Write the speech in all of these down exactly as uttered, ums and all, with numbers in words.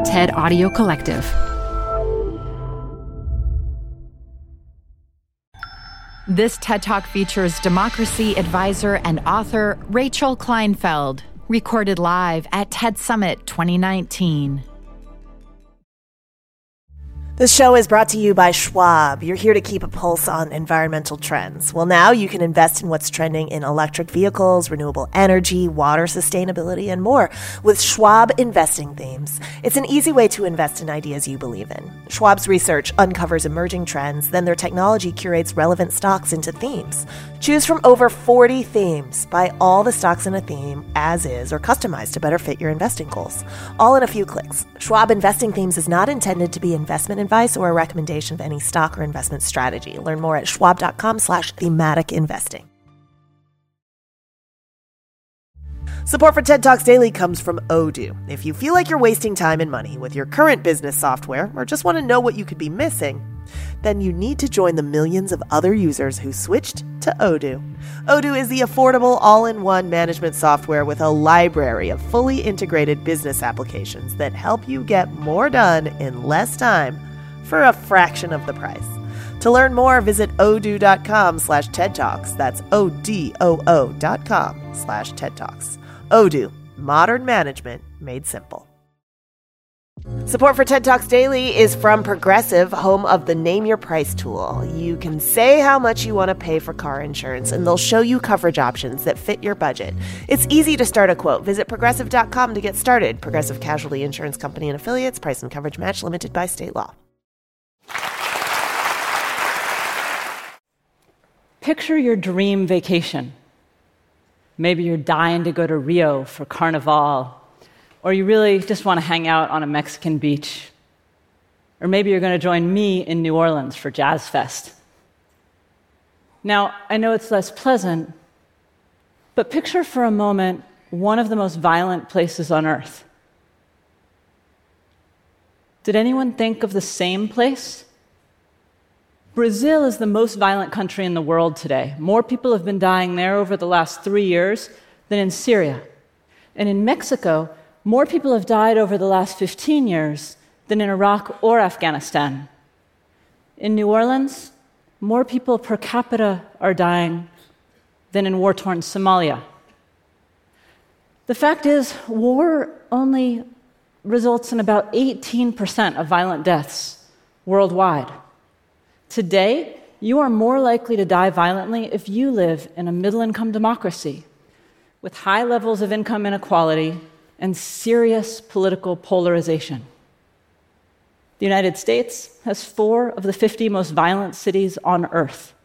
TED Audio Collective. This TED Talk features democracy advisor and author Rachel Kleinfeld, recorded live at TED Summit twenty nineteen. This show is brought to you by Schwab. You're here to keep a pulse on environmental trends. Well, now you can invest in what's trending in electric vehicles, renewable energy, water sustainability, and more with Schwab Investing Themes. It's an easy way to invest in ideas you believe in. Schwab's research uncovers emerging trends, then their technology curates relevant stocks into themes. Choose from over forty themes. Buy all the stocks in a theme as is or customized to better fit your investing goals. All in a few clicks. Schwab Investing Themes is not intended to be investment advice or a recommendation of any stock or investment strategy. Learn more at schwab.com slash thematic investing. Support for TED Talks Daily comes from Odoo. If you feel like you're wasting time and money with your current business software or just want to know what you could be missing, then you need to join the millions of other users who switched to Odoo. Odoo is the affordable all-in-one management software with a library of fully integrated business applications that help you get more done in less time for a fraction of the price. To learn more, visit odoo.com slash TED Talks. That's O-D-O-O dot com slash TED Talks. Odoo, modern management made simple. Support for TED Talks Daily is from Progressive, home of the Name Your Price tool. You can say how much you want to pay for car insurance, and they'll show you coverage options that fit your budget. It's easy to start a quote. Visit progressive dot com to get started. Progressive Casualty Insurance Company and Affiliates. Price and coverage match limited by state law. Picture your dream vacation. Maybe you're dying to go to Rio for Carnival, or you really just want to hang out on a Mexican beach. Or maybe you're going to join me in New Orleans for Jazz Fest. Now, I know it's less pleasant, but picture for a moment one of the most violent places on Earth. Did anyone think of the same place? Brazil is the most violent country in the world today. More people have been dying there over the last three years than in Syria. And in Mexico, more people have died over the last fifteen years than in Iraq or Afghanistan. In New Orleans, more people per capita are dying than in war-torn Somalia. The fact is, war only results in about eighteen percent of violent deaths worldwide. Today, you are more likely to die violently if you live in a middle-income democracy with high levels of income inequality and serious political polarization. The United States has four of the fifty most violent cities on Earth.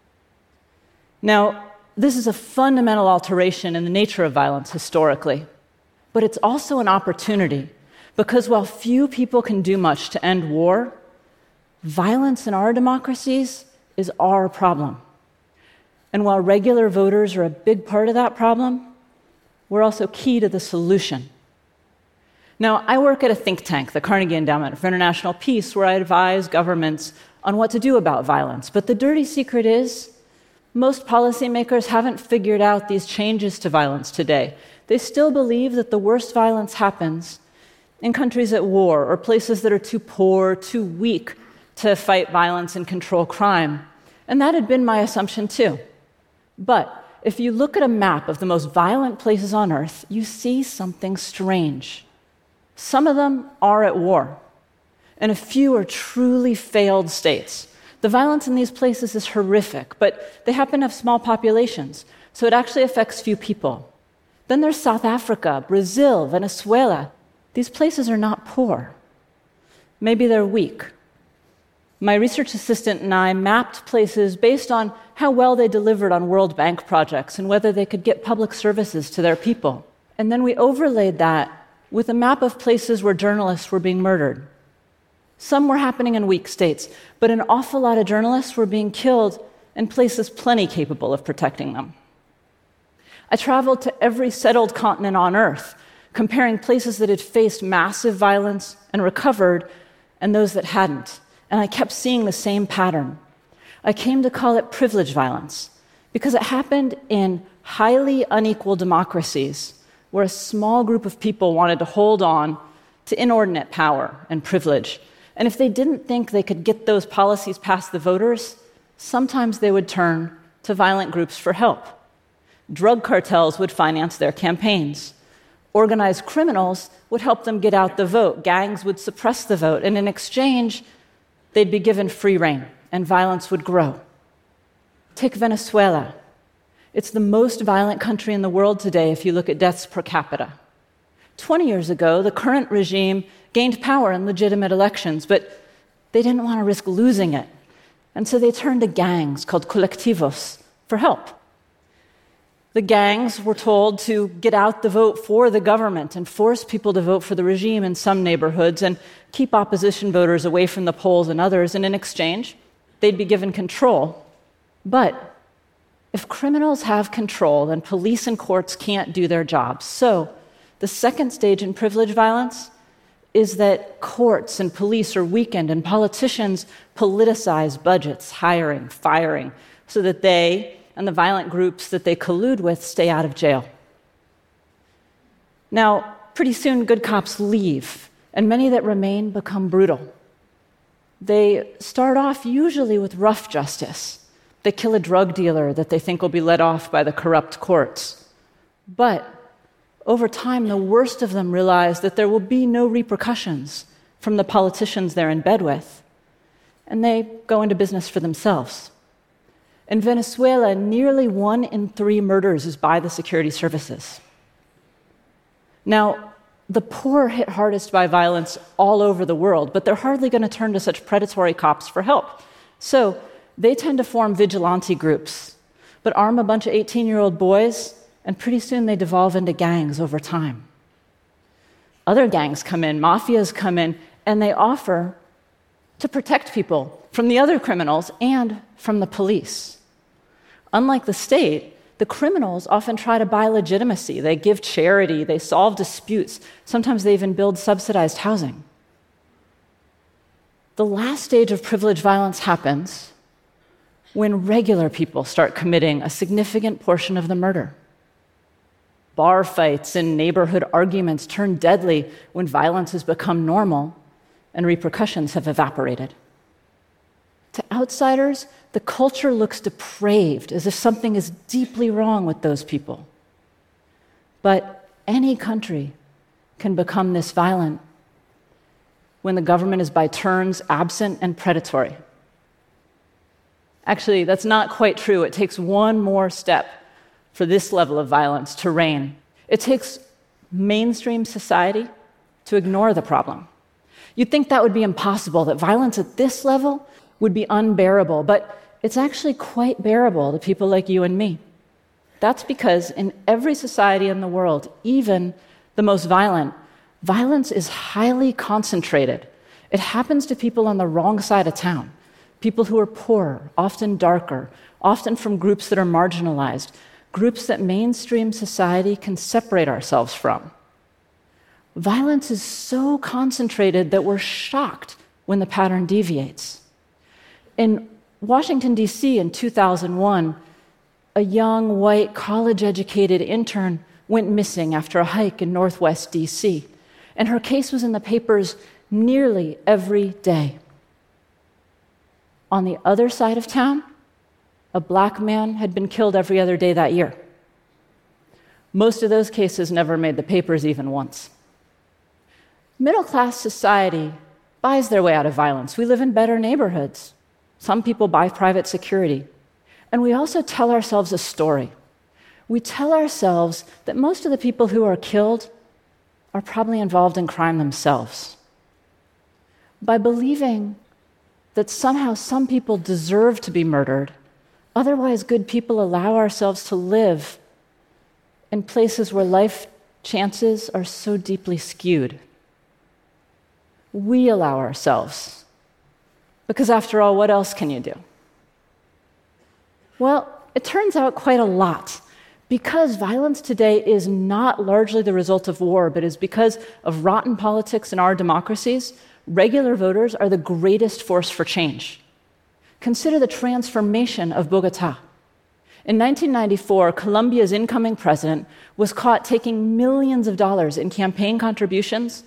Now, this is a fundamental alteration in the nature of violence historically, but it's also an opportunity because while few people can do much to end war, violence in our democracies is our problem. And while regular voters are a big part of that problem, we're also key to the solution. Now, I work at a think tank, the Carnegie Endowment for International Peace, where I advise governments on what to do about violence. But the dirty secret is, most policymakers haven't figured out these changes to violence today. They still believe that the worst violence happens in countries at war or places that are too poor, too weak to fight violence and control crime. And that had been my assumption too. But if you look at a map of the most violent places on Earth, you see something strange. Some of them are at war, and a few are truly failed states. The violence in these places is horrific, but they happen to have small populations, so it actually affects few people. Then there's South Africa, Brazil, Venezuela. These places are not poor. Maybe they're weak. My research assistant and I mapped places based on how well they delivered on World Bank projects and whether they could get public services to their people. And then we overlaid that with a map of places where journalists were being murdered. Some were happening in weak states, but an awful lot of journalists were being killed in places plenty capable of protecting them. I traveled to every settled continent on Earth, comparing places that had faced massive violence and recovered and those that hadn't. And I kept seeing the same pattern. I came to call it privilege violence because it happened in highly unequal democracies where a small group of people wanted to hold on to inordinate power and privilege. And if they didn't think they could get those policies past the voters, sometimes they would turn to violent groups for help. Drug cartels would finance their campaigns. Organized criminals would help them get out the vote. Gangs would suppress the vote. And in exchange, they'd be given free rein, and violence would grow. Take Venezuela. It's the most violent country in the world today if you look at deaths per capita. twenty years ago, the current regime gained power in legitimate elections, but they didn't want to risk losing it. And so they turned to gangs called colectivos for help. The gangs were told to get out the vote for the government and force people to vote for the regime in some neighborhoods and keep opposition voters away from the polls in others. And in exchange, they'd be given control. But if criminals have control, then police and courts can't do their jobs. So the second stage in privilege violence is that courts and police are weakened and politicians politicize budgets, hiring, firing, so that they and the violent groups that they collude with stay out of jail. Now, pretty soon good cops leave, and many that remain become brutal. They start off usually with rough justice. They kill a drug dealer that they think will be let off by the corrupt courts. But over time, the worst of them realize that there will be no repercussions from the politicians they're in bed with, and they go into business for themselves. In Venezuela, nearly one in three murders is by the security services. Now, the poor are hit hardest by violence all over the world, but they're hardly going to turn to such predatory cops for help. So they tend to form vigilante groups, but arm a bunch of eighteen-year-old boys, and pretty soon they devolve into gangs over time. Other gangs come in, mafias come in, and they offer to protect people from the other criminals and from the police. Unlike the state, the criminals often try to buy legitimacy. They give charity, they solve disputes. Sometimes they even build subsidized housing. The last stage of privilege violence happens when regular people start committing a significant portion of the murder. Bar fights and neighborhood arguments turn deadly when violence has become normal and repercussions have evaporated. To outsiders, the culture looks depraved, as if something is deeply wrong with those people. But any country can become this violent when the government is by turns absent and predatory. Actually, that's not quite true. It takes one more step for this level of violence to reign. It takes mainstream society to ignore the problem. You'd think that would be impossible, that violence at this level would be unbearable, but it's actually quite bearable to people like you and me. That's because in every society in the world, even the most violent, violence is highly concentrated. It happens to people on the wrong side of town, people who are poorer, often darker, often from groups that are marginalized, groups that mainstream society can separate ourselves from. Violence is so concentrated that we're shocked when the pattern deviates. In Washington, D C in two thousand one, a young, white, college-educated intern went missing after a hike in Northwest D C, and her case was in the papers nearly every day. On the other side of town, a black man had been killed every other day that year. Most of those cases never made the papers even once. Middle-class society buys their way out of violence. We live in better neighborhoods. Some people buy private security. And we also tell ourselves a story. We tell ourselves that most of the people who are killed are probably involved in crime themselves. By believing that somehow some people deserve to be murdered, otherwise good people allow ourselves to live in places where life chances are so deeply skewed. We allow ourselves, because after all, what else can you do? Well, it turns out quite a lot. Because violence today is not largely the result of war, but is because of rotten politics in our democracies, regular voters are the greatest force for change. Consider the transformation of Bogotá. In nineteen ninety-four, Colombia's incoming president was caught taking millions of dollars in campaign contributions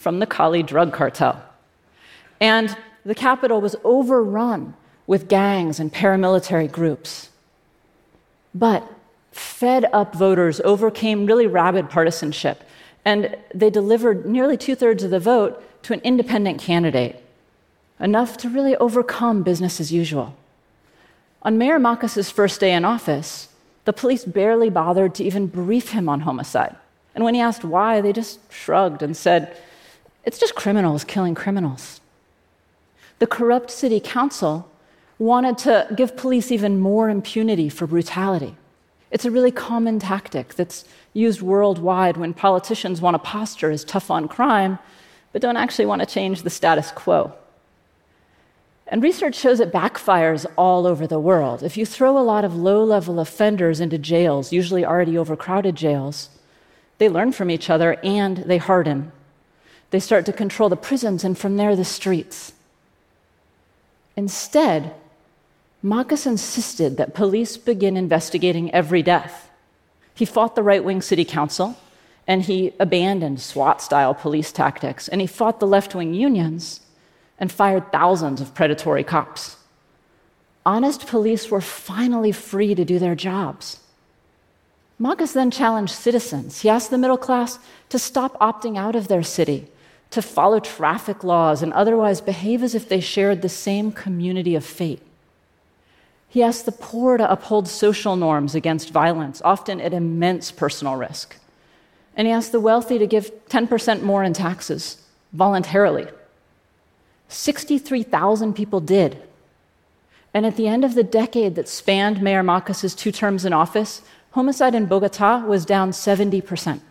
from the Cali drug cartel. And the capital was overrun with gangs and paramilitary groups. But fed-up voters overcame really rabid partisanship, and they delivered nearly two-thirds of the vote to an independent candidate, enough to really overcome business as usual. On Mayor Macas's first day in office, the police barely bothered to even brief him on homicide. And when he asked why, they just shrugged and said, "It's just criminals killing criminals." The corrupt city council wanted to give police even more impunity for brutality. It's a really common tactic that's used worldwide when politicians want to posture as tough on crime, but don't actually want to change the status quo. And research shows it backfires all over the world. If you throw a lot of low-level offenders into jails, usually already overcrowded jails, they learn from each other and they harden. They start to control the prisons and from there the streets. Instead, Macas insisted that police begin investigating every death. He fought the right-wing city council, and he abandoned SWAT-style police tactics, and he fought the left-wing unions and fired thousands of predatory cops. Honest police were finally free to do their jobs. Macas then challenged citizens. He asked the middle class to stop opting out of their city, to follow traffic laws and otherwise behave as if they shared the same community of fate. He asked the poor to uphold social norms against violence, often at immense personal risk. And he asked the wealthy to give ten percent more in taxes, voluntarily. sixty-three thousand people did. And at the end of the decade that spanned Mayor Macas's two terms in office, homicide in Bogotá was down seventy percent.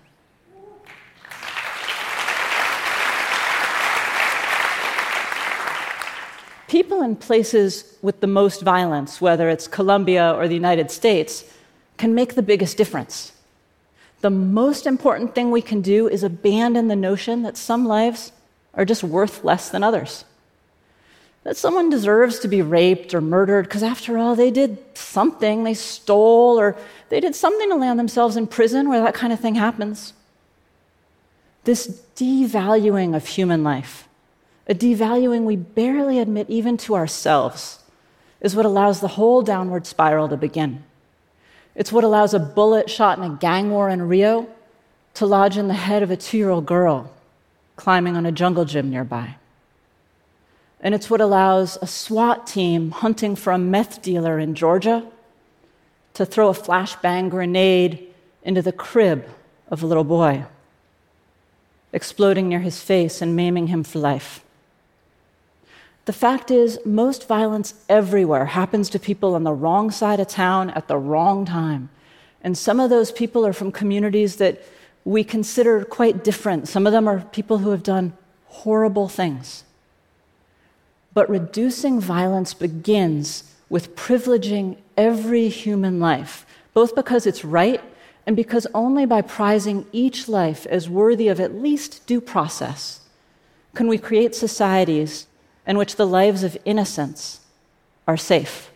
People in places with the most violence, whether it's Colombia or the United States, can make the biggest difference. The most important thing we can do is abandon the notion that some lives are just worth less than others. That someone deserves to be raped or murdered because, after all, they did something, they stole, or they did something to land themselves in prison where that kind of thing happens. This devaluing of human life, a devaluing we barely admit even to ourselves, is what allows the whole downward spiral to begin. It's what allows a bullet shot in a gang war in Rio to lodge in the head of a two-year-old girl climbing on a jungle gym nearby. And it's what allows a SWAT team hunting for a meth dealer in Georgia to throw a flashbang grenade into the crib of a little boy, exploding near his face and maiming him for life. The fact is, most violence everywhere happens to people on the wrong side of town at the wrong time. And some of those people are from communities that we consider quite different. Some of them are people who have done horrible things. But reducing violence begins with privileging every human life, both because it's right and because only by prizing each life as worthy of at least due process can we create societies in which the lives of innocents are safe.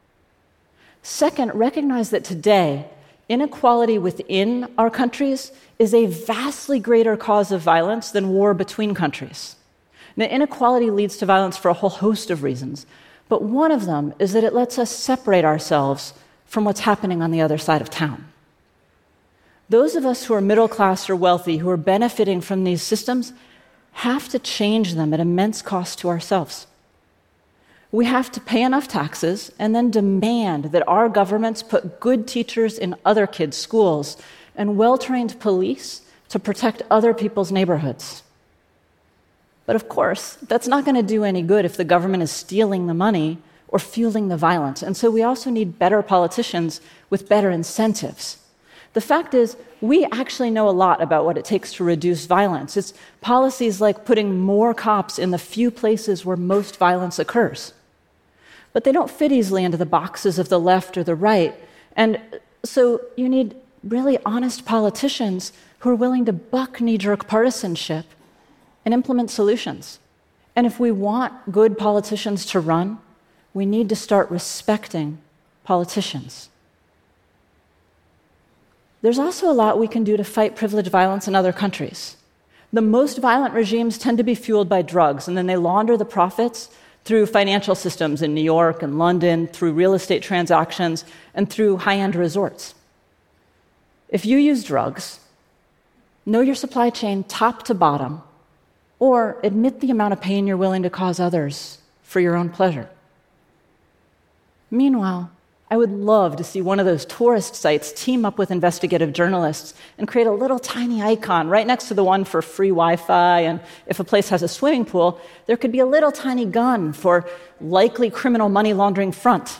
Second, recognize that today, inequality within our countries is a vastly greater cause of violence than war between countries. Now, inequality leads to violence for a whole host of reasons, but one of them is that it lets us separate ourselves from what's happening on the other side of town. Those of us who are middle class or wealthy, who are benefiting from these systems, have to change them at immense cost to ourselves. We have to pay enough taxes and then demand that our governments put good teachers in other kids' schools and well-trained police to protect other people's neighborhoods. But of course, that's not going to do any good if the government is stealing the money or fueling the violence. And so we also need better politicians with better incentives. The fact is, we actually know a lot about what it takes to reduce violence. It's policies like putting more cops in the few places where most violence occurs. But they don't fit easily into the boxes of the left or the right. And so you need really honest politicians who are willing to buck knee-jerk partisanship and implement solutions. And if we want good politicians to run, we need to start respecting politicians. There's also a lot we can do to fight privileged violence in other countries. The most violent regimes tend to be fueled by drugs, and then they launder the profits through financial systems in New York and London, through real estate transactions, and through high-end resorts. If you use drugs, know your supply chain top to bottom, or admit the amount of pain you're willing to cause others for your own pleasure. Meanwhile, I would love to see one of those tourist sites team up with investigative journalists and create a little tiny icon right next to the one for free Wi-Fi, and if a place has a swimming pool, there could be a little tiny gun for likely criminal money laundering front.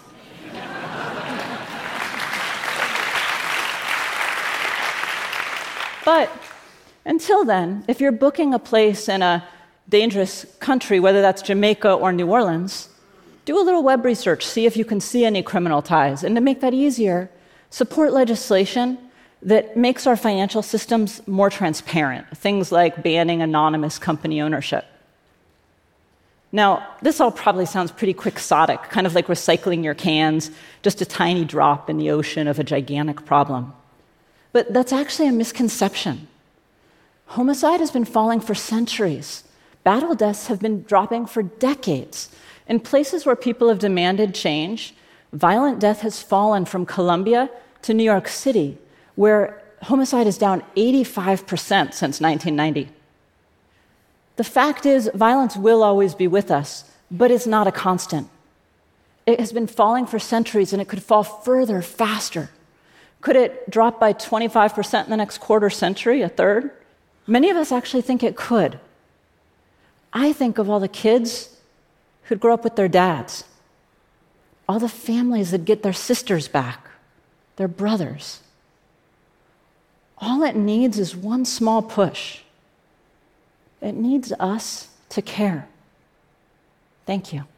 But until then, if you're booking a place in a dangerous country, whether that's Jamaica or New Orleans, do a little web research, see if you can see any criminal ties. And to make that easier, support legislation that makes our financial systems more transparent, things like banning anonymous company ownership. Now, this all probably sounds pretty quixotic, kind of like recycling your cans, just a tiny drop in the ocean of a gigantic problem. But that's actually a misconception. Homicide has been falling for centuries. Battle deaths have been dropping for decades. In places where people have demanded change, violent death has fallen from Colombia to New York City, where homicide is down eighty-five percent since nineteen ninety. The fact is, violence will always be with us, but it's not a constant. It has been falling for centuries, and it could fall further, faster. Could it drop by twenty-five percent in the next quarter century, a third? Many of us actually think it could. I think of all the kids who'd grow up with their dads, all the families that get their sisters back, their brothers. All it needs is one small push. It needs us to care. Thank you.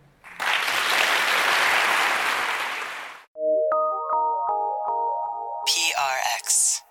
P R X.